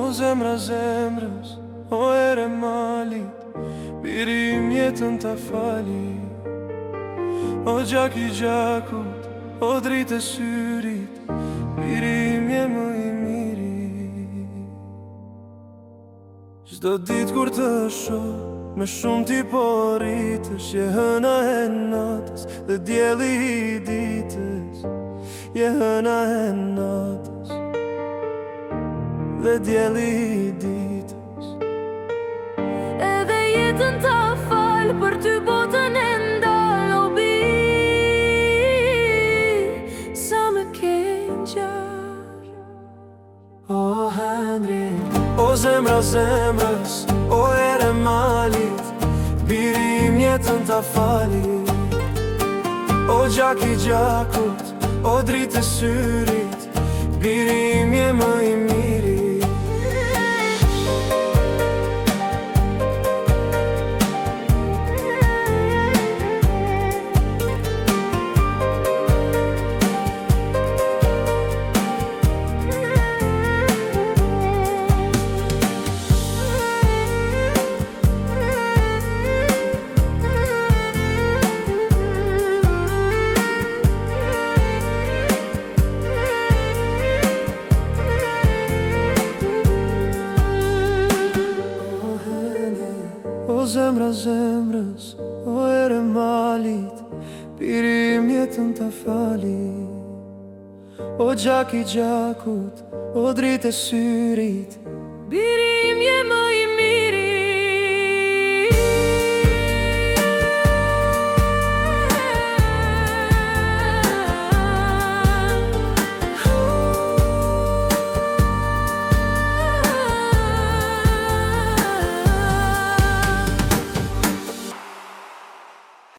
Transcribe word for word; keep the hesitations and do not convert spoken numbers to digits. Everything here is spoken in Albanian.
O zemra zemrës, o ere malit, biri im jetën ta fali. O gjak i gjakut, o dritë e syrit, biri im je më i miri. Çdo ditë kur të shoh, me shumë ti po rritësh, je hëna e natës dhe dielli i ditës. Je hëna e natës dhe dielli i ditës. Edhe jetën ta fal për ty botën e ndal, o bi, sa më ke ngjar. O Henry, o zemra zemrës, o ere malit, biri im jetën ta fali. O gjak i gjakut, o dritë e syrit, biri im je më i miri. O zemra zemrës, o ere malit, biri im jetën ta fali. O gjak i gjakut, o dritë e syrit, Biri im je më i miri.